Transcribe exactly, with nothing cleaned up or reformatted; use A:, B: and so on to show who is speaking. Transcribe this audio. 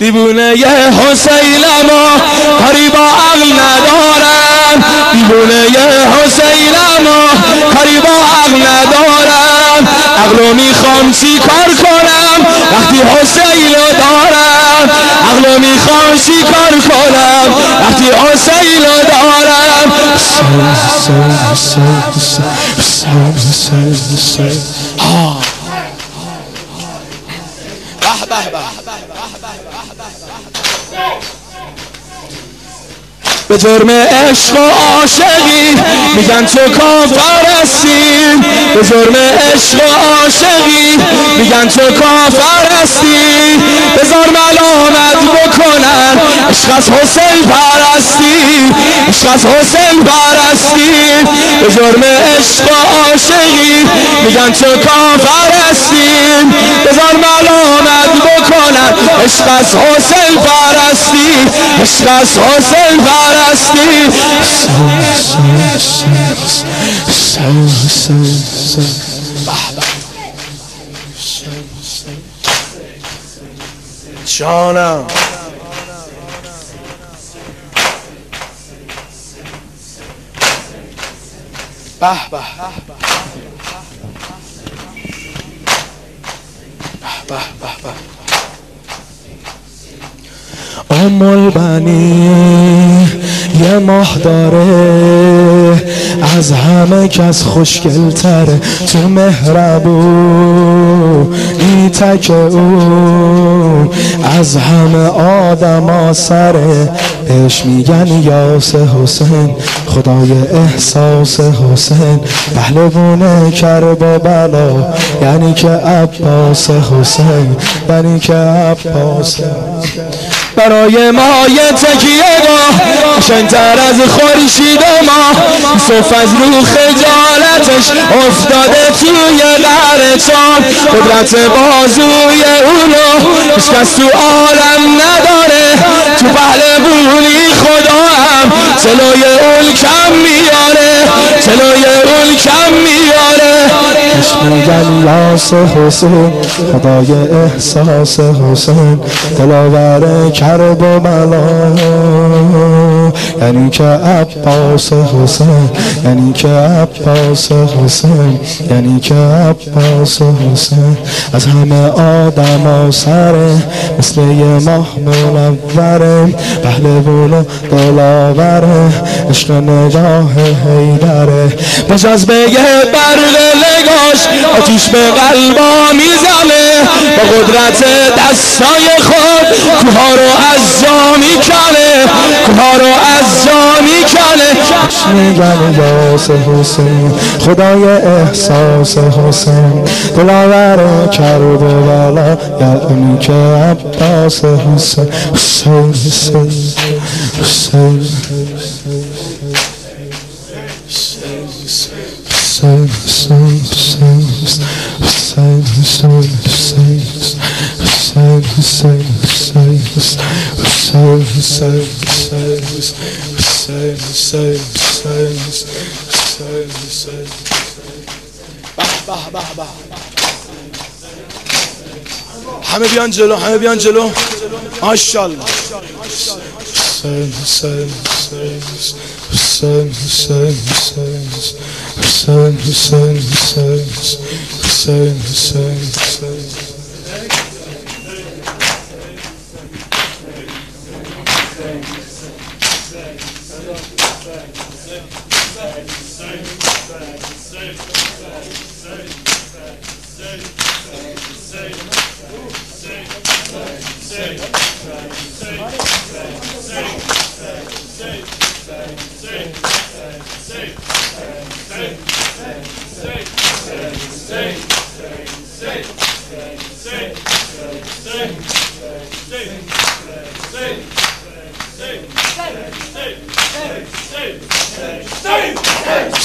A: دیوونه ی حسینما کاری با عقل ندارم، دیوونه ی حسینما کاری با عقل ندارم. عقلو میخوام چی کار کنم وقتی حسینو دارم، عقلو میخوام چی کار کنم وقتی حسینو دارم. به جرم عشق و عاشقی میگن تو کافر هستی، به جرم عشق و عاشقی میگن تو کافر هستی. بذار ملامت بکنن عشق از حسین پرستی، عشق از حسین پرستی. به جرم عشق و عاشقی میگن تو کافر هستی، بذار ملامت بکنن عشق از حسین پرستی، عشق از حسین پرستی. جانم به به به به ام البنی یه ماه داره از همه کس خوشگل تره، تو مهربو ای تک او از همه آدم سره. بهش میگن یاس حسین خدای احساس حسین، پهلوونه کربلا یعنی که عباس حسین، یعنی که عباس. برای ما یه تکیه گاه قشنگ‌تر از خورشید ما، یوسف از رو خجالتش افتاده توی قعر چاه. قدرت بازوی اونو هیچ کس تو عالم نداره، تو پهلوونی خدا هم جلوی اون کم میاره، جلوی اون کم میاره. عشق میگن یاس حسین خدای احساس حسین، دلاور کربلا یعنی که عباس حسین، یعنی که عباس حسین، یعنی که عباس حسین. از همه آدم ها سره مثل یه ماه منوره، پهلوون و دلاوره عشق نگاه حیدره. به جذبه برق نگاش آتیش به قلبا میزنه، با قدرت دستای خود کوها رو از جا میکنه، کوها رو از جا میکنه. میگن یاس حسین خدای احساس حسین، دلاور کربلا یعنی که عباس حسین. حسین حسین حسین Hussein, Hussein, Hussein, Hussein, Hussein, Hussein, Hussein, Hussein, Hussein, Hussein, Hussein, Hussein, Hussein, Hussein, Hussein. به به به به. همه بیان جلو، همه بیان جلو. ماشاءالله. Hussein, Hussein, Hussein, Hussein, Hussein, Hussein, Hussein, Hussein, Hussein, Hussein, Hussein, Hussein.